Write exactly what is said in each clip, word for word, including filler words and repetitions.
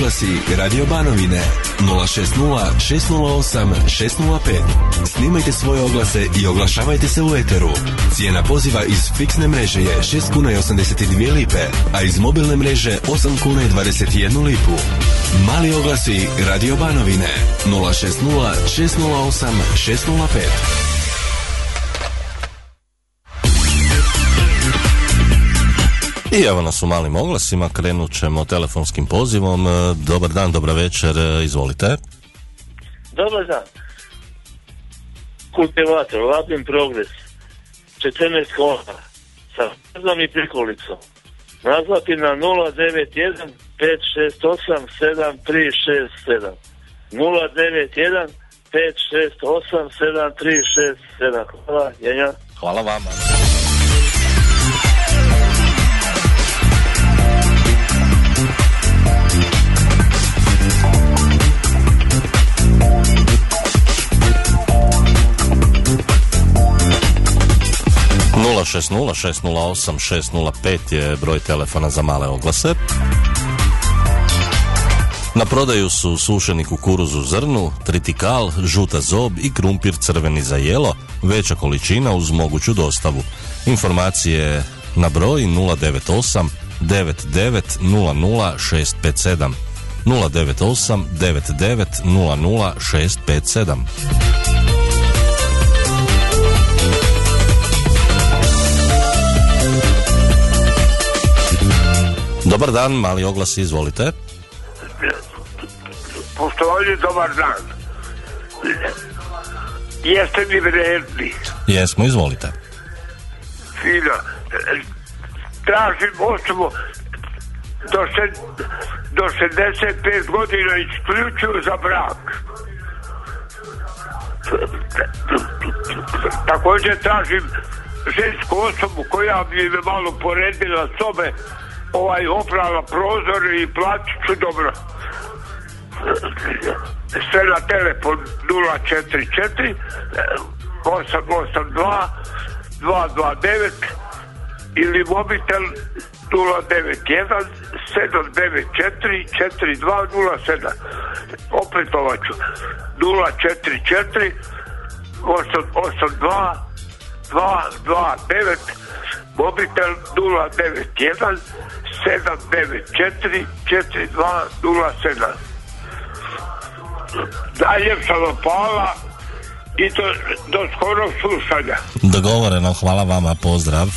oglasi Radio Banovine nula šest nula šest nula osam šest nula pet. Snimajte svoje oglase i oglašavajte se u eteru. Cijena poziva iz fiksne mreže je šest kuna i osamdeset dvije lipe, a iz mobilne mreže osam kuna i dvadeset jednu lipu. Mali oglasi Radio Banovine nula šest nula šest nula osam šest nula pet. I evo nas u malim oglasima, krenut ćemo telefonskim pozivom. Dobar dan, dobra večer, izvolite. Dobar dan. Kultivator, Labin Progres, četrnaest kola, sa vrzom i prikolicom. Nazvati na nula devet jedan pet šest osam sedam tri šest sedam. nula devet jedan pet šest osam sedam tri šest sedam. Hvala, Jenja. Hvala vama. nula šest nula šest nula osam šest nula pet je broj telefona za male oglase. Na prodaju su sušeni kukuruz u zrnu, tritikal, žuta zob i krumpir crveni za jelo, veća količina uz moguću dostavu. Informacije na broj nula devet osam devet devet nula nula šest pet sedam nula devet osam devet devet nula nula šest pet sedam. Dobar dan, mali oglas, izvolite. Poštovanje, dobar dan. Jeste mi vredni? Jesmo, izvolite. Fino. Tražim osobu do, šed, do šezdeset pet godina isključuju za brak. Također tražim žensku osobu koja bi me malo poredila sobe, ovaj oprala prozor i platit ću dobro. Sve na telefon nula četiri četiri osam osam dva dva dva devet ili mobitel nula devet jedan sedam devet četiri četiri dva nula sedam. Opetovat ću nula četiri četiri osam osam dva dva dva devet, mobitel nula devet jedan sedam devet četiri četiri dva nula sedam. Najljepša vam hvala i do, do skorog slušanja. Dogovoreno, hvala vama, pozdrav.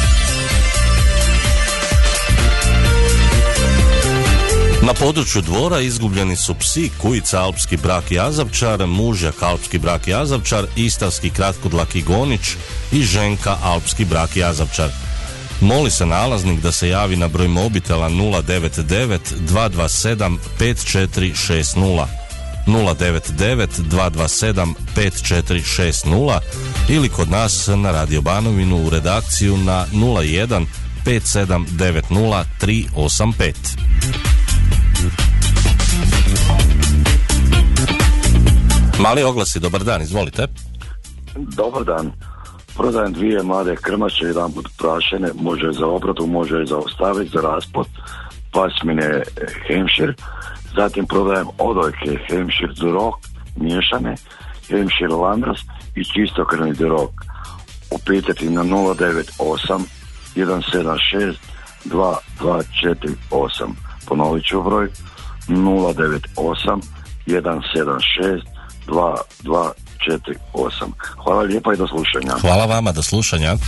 Na području Dvora izgubljeni su psi Kujica alpski brak jazavčar, Mužjak alpski brak jazavčar, Istarski kratkodlaki gonič i Ženka alpski brak jazavčar. Moli se nalaznik da se javi na broj mobitela nula devet devet dva dva sedam pet četiri šest nula nula devet devet dva dva sedam pet četiri šest nula ili kod nas na Radio Banovinu u redakciju na nula jedan pet sedam devet nula tri osam pet. Mali oglasi, dobar dan, izvolite. Dobar dan. Prodajem dvije mlade krmače, jedan put prašene, može za obradu, može za ostaviti, za raspod, pasmine Hampshire. Zatim prodajem odojke Hampshire Duroc, miješane, Hampshire Landras i čistokrvni Duroc. Upitati na nula devet osam jedan sedam šest dva dva četiri osam. Ponovit ću broj nula devet osam jedan sedam šest dva dva četiri osam. Hvala lijepa i do slušanja. Hvala vama, do slušanja.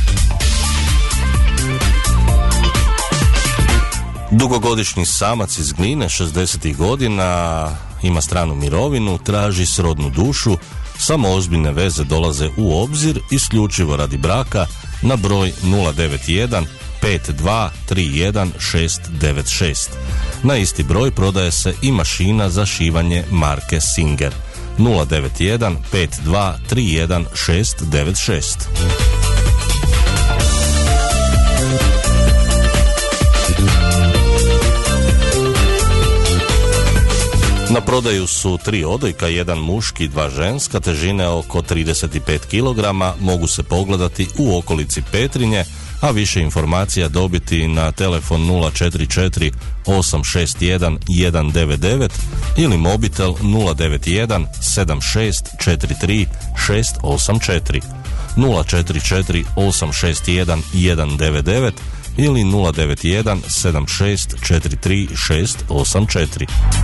Dugogodišnji samac iz Gline, šezdesetih godina, ima stranu mirovinu, traži srodnu dušu, samo ozbiljne veze dolaze u obzir, isključivo radi braka, na broj nula devet jedan pet dva tri jedan šest devet šest. Na isti broj prodaje se i mašina za šivanje marke Singer. nula devet jedan pet dva tri jedan šest devet šest. Na prodaju su tri odojka, jedan muški i dva ženska, težine oko trideset pet kilograma, mogu se pogledati u okolici Petrinje, a više informacija dobiti na telefon nula četiri četiri osam šest jedan jedan devet devet ili mobitel nula devet jedan sedam šest četiri tri šest osam četiri, nula četiri četiri osam šest jedan jedan devet devet ili nula devet jedan sedam šest četiri tri šest osam četiri.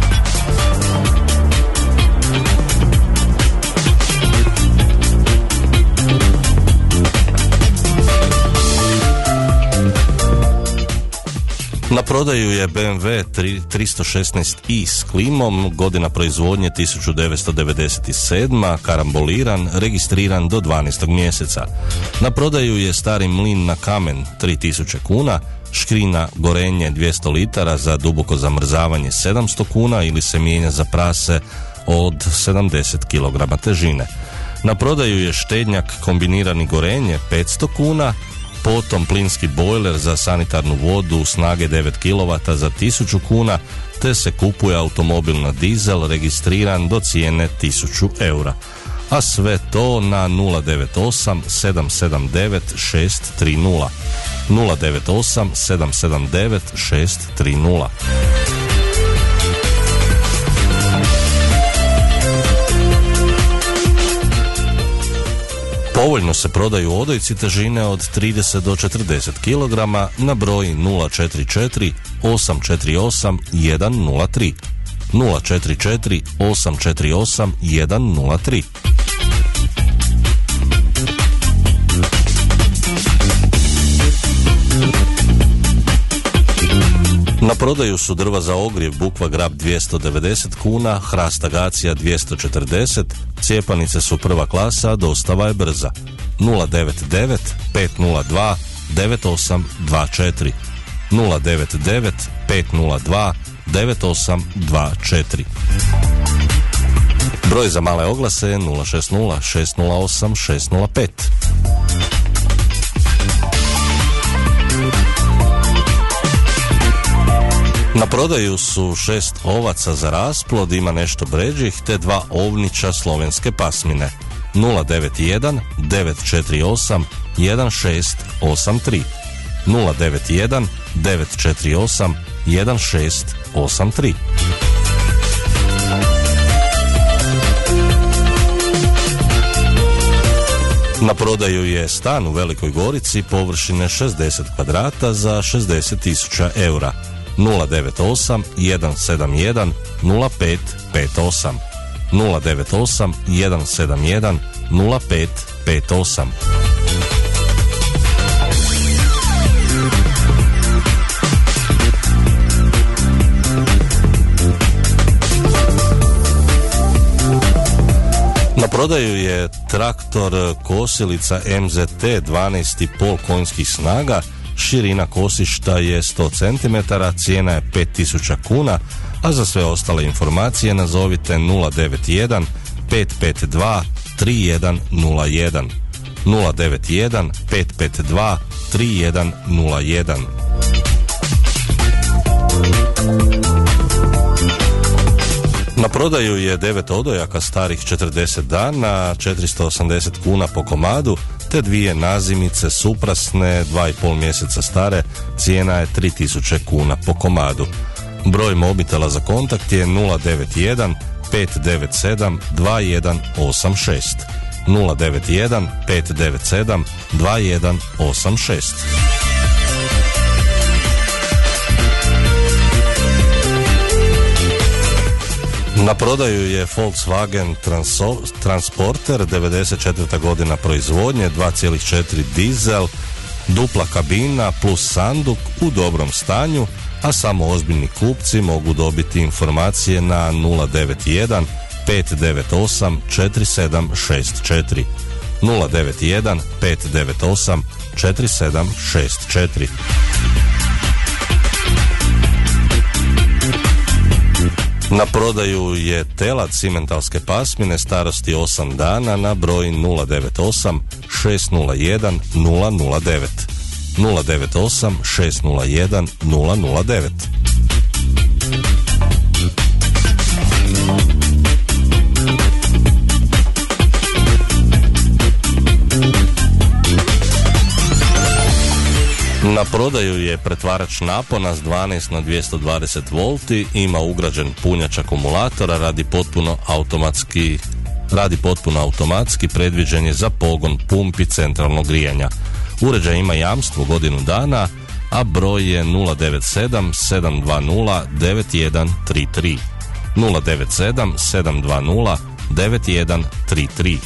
Na prodaju je B M W tristo šesnaest i s klimom, godina proizvodnje tisuću devetsto devedeset sedam, karamboliran, registriran do dvanaestog mjeseca. Na prodaju je stari mlin na kamen tri tisuće kuna, škrina gorenje dvjesto litara za duboko zamrzavanje sedamsto kuna ili se mijenja za prase od sedamdeset kilograma težine. Na prodaju je štednjak kombinirani gorenje petsto kuna, potom plinski bojler za sanitarnu vodu snage devet kilovata za tisuću kuna, te se kupuje automobil na dizel registriran do cijene tisuću eura. A sve to na nula devet osam sedam sedam devet šest tri nula, nula devet osam sedam sedam devet šest tri nula. Povoljno se prodaju odojci težine od trideset do četrdeset kilograma na broj nula četiri četiri osam četiri osam jedan nula tri, nula četiri četiri osam četiri osam jedan nula tri. Na prodaju su drva za ogrjev Bukva Grab dvjesto devedeset kuna, hrast agacija dvjesto četrdeset, cijepanice su prva klasa, dostava je brza. nula devet devet pet nula dva devet osam dva četiri, nula devet devet pet nula dva devet osam dva četiri. Broj za male oglase je nula šest nula šest nula osam šest nula pet. Na prodaju su šest ovaca za rasplod, ima nešto bređih, te dva ovnića slovenske pasmine. nula devet jedan devet četiri osam jedan šest osam tri, nula devet jedan devet četiri osam jedan šest osam tri. Na prodaju je stan u Velikoj Gorici površine šezdeset kvadrata za šezdeset tisuća eura. nula devet osam jedan sedam jedan nula pet pet osam, nula devet osam jedan sedam jedan nula pet pet osam. Na prodaju je traktor kosilica M Z T dvanaest i pol konjskih snaga, širina kosišta je sto centimetara, cijena je pet tisuća kuna, a za sve ostale informacije nazovite nula devet jedan pet pet dva tri jedan nula jedan, nula devet jedan pet pet dva tri jedan nula jedan. Na prodaju je devet odojaka starih četrdeset dana, četiristo osamdeset kuna po komadu, te dvije nazimice suprasne, dva i pol mjeseca stare, cijena je tri tisuće kuna po komadu. Broj mobitela za kontakt je nula devet jedan pet devet sedam dva jedan osam šest, nula devet jedan pet devet sedam dva jedan osam šest. Na prodaju je Volkswagen Transo, Transporter, devedeset četvrta godina proizvodnje, dva zarez četiri dizel, dupla kabina plus sanduk u dobrom stanju, a samo ozbiljni kupci mogu dobiti informacije na nula devet jedan pet devet osam četiri sedam šest četiri, nula devet jedan pet devet osam četiri sedam šest četiri. Na prodaju je telad simentalske pasmine starosti osam dana na broj nula devet osam šest nula jedan nula nula devet, nula devet osam šest nula jedan nula nula devet. Na prodaju je pretvarač napona s dvanaest na dvjesto dvadeset volti, ima ugrađen punjač akumulatora, radi potpuno automatski radi potpuno automatski, predviđen je za pogon pumpi centralnog grijanja. Uređaj ima jamstvo godinu dana, a broj je nula devet sedam sedam dva nula devet jedan tri tri. nula devet sedam sedam dva nula devet jedan tri tri.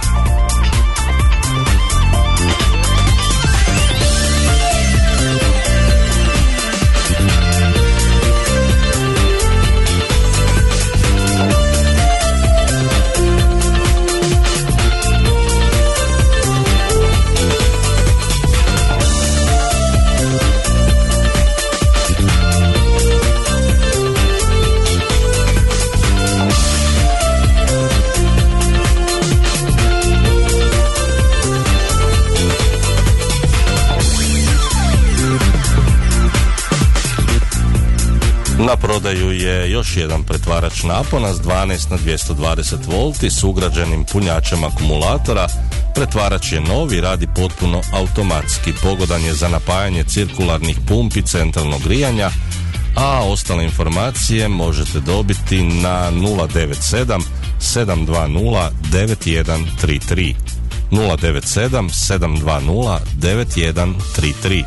Na prodaju je još jedan pretvarač napona s dvanaest na dvjesto dvadeset volti s ugrađenim punjačem akumulatora. Pretvarač je novi, radi potpuno automatski, pogodan je za napajanje cirkularnih pumpi centralnog grijanja, a ostale informacije možete dobiti na nula devet sedam sedam dva nula devet jedan tri tri. nula devet sedam sedam dva nula devet jedan tri tri.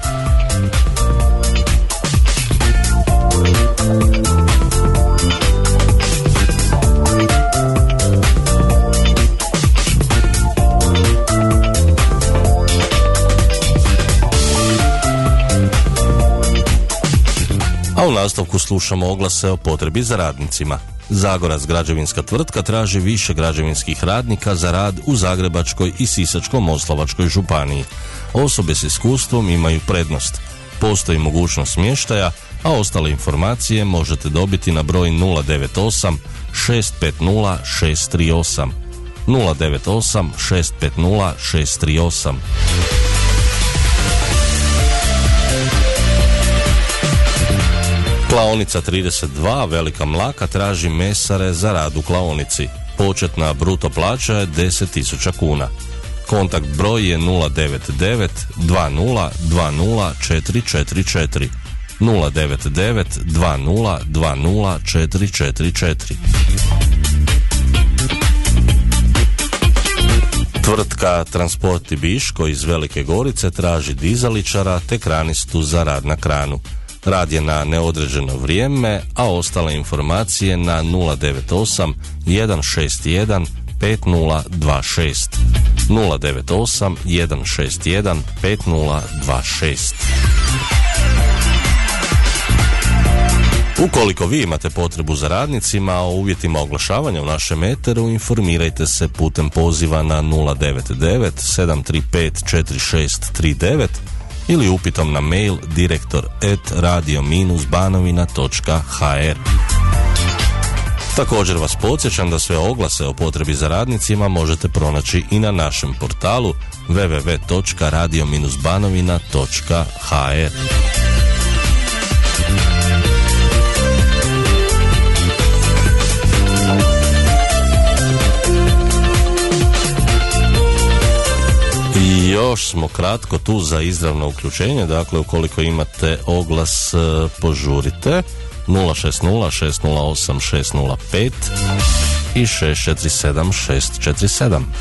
A u nastavku slušamo oglase o potrebi za radnicima. Zagorac građevinska tvrtka traži više građevinskih radnika za rad u Zagrebačkoj i Sisačko-moslavačkoj županiji. Osobe s iskustvom imaju prednost. Postoji mogućnost smještaja, a ostale informacije možete dobiti na broj nula devet osam šest pet nula šest tri osam. nula devet osam šest pet nula šest tri osam. Klaonica trideset dva Velika Mlaka traži mesare za rad u klaonici. Početna bruto plaća je deset tisuća kuna. Kontakt broj je nula devet devet dva nula dva nula četiri četiri četiri. nula devet devet dva nula dva nula četiri četiri četiri. Tvrtka Transporti Biško iz Velike Gorice traži dizaličara te kranistu za rad na kranu. Rad je na neodređeno vrijeme, a ostale informacije na nula devet osam jedan šest jedan pet nula dva šest. nula devet osam jedan šest jedan pet nula dva šest. Ukoliko vi imate potrebu za radnicima o uvjetima oglašavanja u našem eteru, informirajte se putem poziva na nula devet devet sedam tri pet četiri šest tri devet ili upitom na mail direktor at radio banovina točka h r. Također vas podsjećam da sve oglase o potrebi za radnicima možete pronaći i na našem portalu w w w točka radio banovina točka h r. I još smo kratko tu za izravno uključenje, dakle ukoliko imate oglas požurite nula šest nula šest nula osam šest nula pet i šest četiri sedam šest četiri sedam.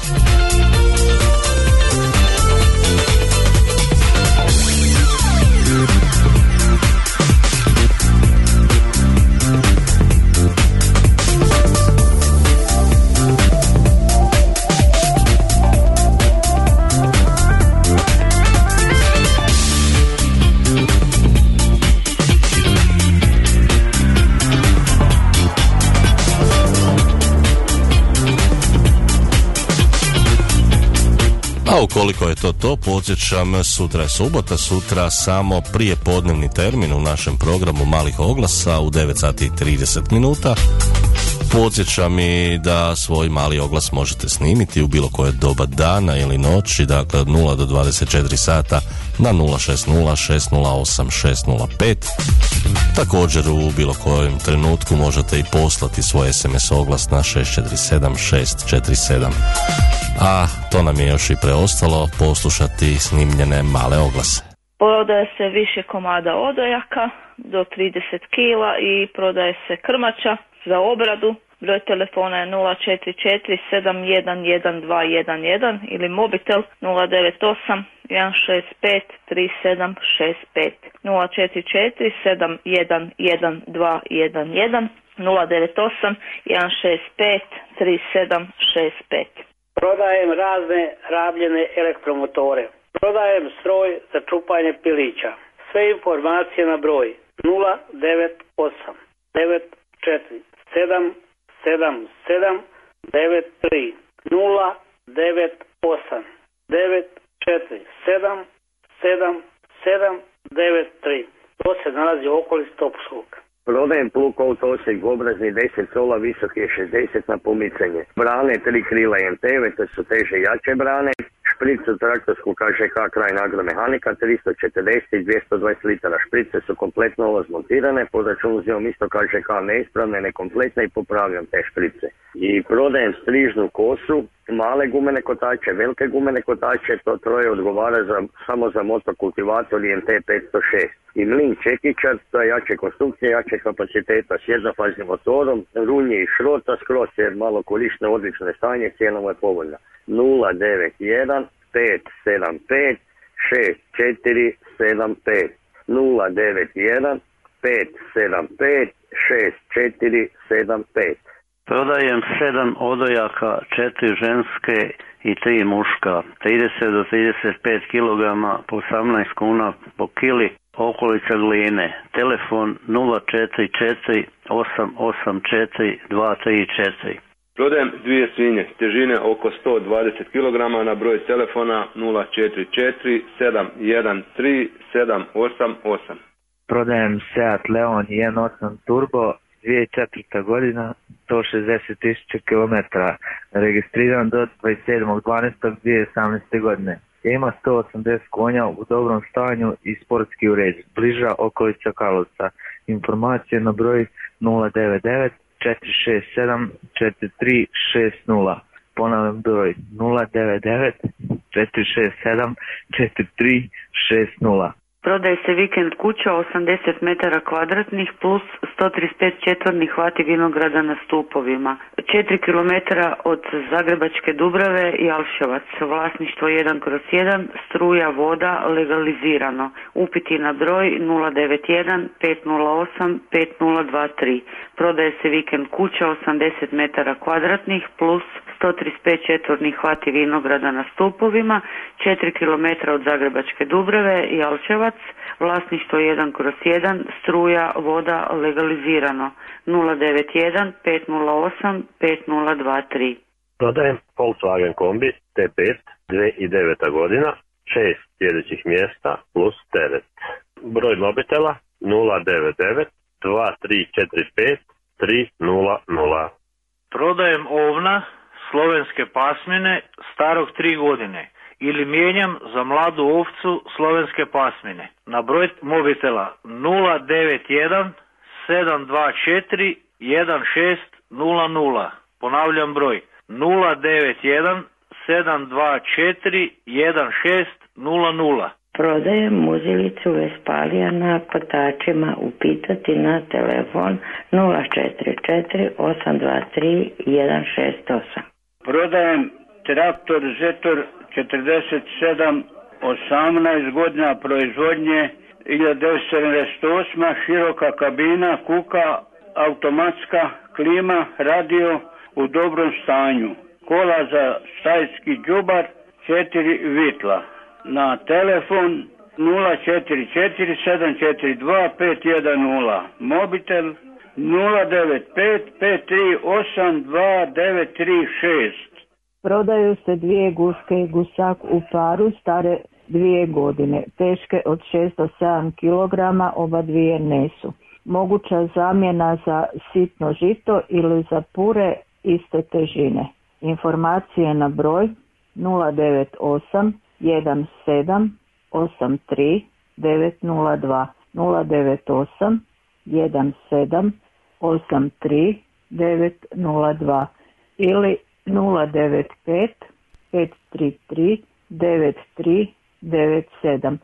A ukoliko je to to, podsjećam, sutra je subota, sutra samo prije podnevni termin u našem programu malih oglasa u devet sati i trideset minuta. Podsjećam i da svoj mali oglas možete snimiti u bilo koje doba dana ili noći, dakle od nula do dvadeset četiri sata na nula šest nula šest nula osam šest nula pet. Također u bilo kojem trenutku možete i poslati svoj es em es oglas na šest četiri sedam šest četiri sedam. A to nam je još i preostalo, poslušati snimljene male oglase. Prodaje se više komada odojaka do trideset kila i prodaje se krmača za obradu. Broj telefona je nula četiri četiri sedam jedan jedan dva jedan jedan ili mobitel nula devet osam jedan šest pet tri sedam šest pet. nula četiri četiri sedam jedan jedan dva jedan jedan nula devet osam jedan šest pet tri sedam šest pet. Prodajem razne rabljene elektromotore. Prodajem stroj za čupanje pilića. Sve informacije na broj nula devet osam devet četiri sedam sedam sedam devet tri nula devet osam devet četiri sedam sedam sedam devet tri. To se nalazi u okolici Topskog. Prodajem plug auto Osijek obrazni deset sola, visok je šezdeset na pomicanje. Brane tri krila M T V, to su teže jače brane. Špricu traktorsku K Ž K kraj agromehanika tristo četrdeset i dvjesto dvadeset litara. Šprice su kompletno ovo zmontirane, po računu uzimam isto K Ž K neispravne, nekompletne i popravljam te šprice. I prodajem strižnu kosu, male gumene kotače, velike gumene kotače, to troje odgovara za, samo za motokultivator I M T petsto šest. I mlin čekičar, to je jače konstrukcije, jače kapaciteta s jednofaznim motorom, runje i šrota skroz jer malo korišteno odlično stanje, cijena mu je povoljna. nula devet jedan pet sedam pet šest četiri sedam pet nula devet jedan pet sedam pet šest četiri sedam pet. Prodajem sedam odojaka, četiri ženske i tri muška, trideset do trideset pet kilograma po osamnaest kuna po kili, okolica Gline. Telefon nula četiri četiri osam osam četiri dva tri četiri. Prodajem dvije svinje, težine oko sto dvadeset kilograma na broj telefona nula četiri četiri sedam jedan tri sedam osam osam. Prodajem Seat Leon jedan osam Turbo, dvije tisuće četvrta godina, sto šezdeset tisuća kilometara, registriran do dvadeset sedmog dvanaestog dvije tisuće osamnaeste godine. Ima sto osamdeset konja u dobrom stanju i sportski uređen, bliža okolica Karlovca. Informacije na broj nula devet devet četiri šest sedam četiri tri šest nula. Ponavljam broj nula devet devet četiri šest sedam četiri tri šest nula. Prodaje se vikend kuća osamdeset metara kvadratnih plus sto trideset pet četvornih vati vinograda na stupovima. četiri kilometra od Zagrebačke Dubrave i Alševac. Vlasništvo jedan kroz jedan, struja, voda, legalizirano. Upiti na broj nula devet jedan pet nula osam pet nula dva tri. Prodaje se vikend kuća osamdeset metara kvadratnih plus sto trideset pet četvornih vati vinograda na stupovima, četiri kilometra od Zagrebačke Dubrave i Alševac, vlasništvo jedan kroz jedan, struja, voda, legalizirano. nula devet jedan pet nula osam pet nula dva tri. Prodajem Volkswagen kombi T pet dvije tisuće deveta godina, šest sljedećih mjesta plus teret. Broj mobitela nula devet devet dva tri četiri pet tri nula nula. Prodajem ovna slovenske pasmine starog tri godine ili mijenjam za mladu ovcu slovenske pasmine. Na broj mobitela nula devet jedan sedam dva četiri jedan šest nula nula. Ponavljam broj nula devet jedan sedam dva četiri jedan šest nula nula. Prodajem muzilicu Vespalija na kotačima, upitati na telefon nula četiri četiri osam dva tri jedan šest osam. Prodajem traktor Zetor četrdeset sedam osamnaest godina proizvodnje hiljadu devetsto sedamdeset osma, široka kabina, kuka, automatska, klima, radio u dobrom stanju. Kola za stajski đubar, četiri vitla. Na telefon nula četiri četiri sedam četiri dva pet jedan nula. Mobitel nula devet pet pet tri osam dva devet tri šest. Prodaju se dvije guske i gusak u paru stare dvije godine, teške od šest do sedam kilograma, oba dvije nesu. Moguća zamjena za sitno žito ili za pure iste težine. Informacije na broj nula devet osam jedan sedam osam tri devet nula dva nula devet osam jedan sedam osam tri devet nula dva ili nula devet pet pet tri tri devet tri devet sedam.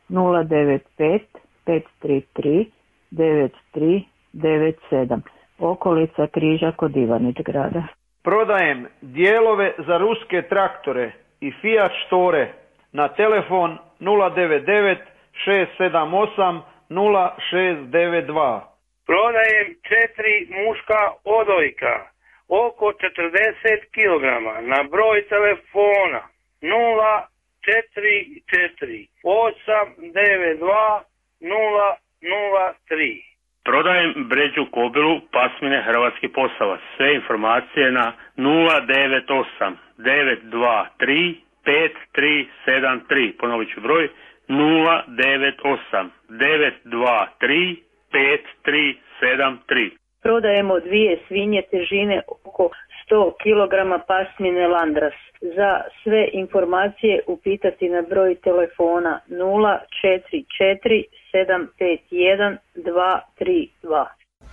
nula devet pet pet tri tri devet tri devet sedam. Okolica Križa kod Ivanić Grada. Prodajem dijelove za ruske traktore i Fiat Štore na telefon nula devet devet šest sedam osam nula šest devet dva. Prodajem četiri muška odojka, oko četrdeset kilograma, na broj telefona nula četiri četiri osam devet dva nula nula tri. Prodajem bređu kobilu pasmine Hrvatski Posavac. Sve informacije na nula devet osam devet dva tri pet tri sedam tri. Ponovit ću broj nula devet osam devet dva tri pet tri sedam tri. Prodajemo dvije svinje težine oko sto kilograma pasmine Landras. Za sve informacije upitati na broj telefona nula četiri četiri sedam pet jedan dva tri dva.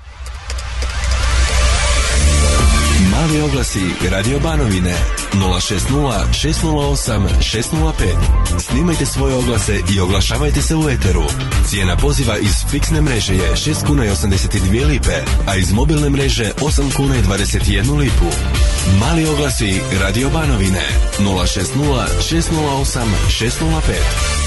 Mali oglasi Radio Banovine nula šest nula šest nula osam šest nula pet. Snimajte svoje oglase i oglašavajte se u eteru. Cijena poziva iz fiksne mreže je šest kuna i osamdeset dvije lipe, a iz mobilne mreže osam kuna i dvadeset jednu lipu. Mali oglasi Radio Banovine nula šest nula šest nula osam šest nula pet.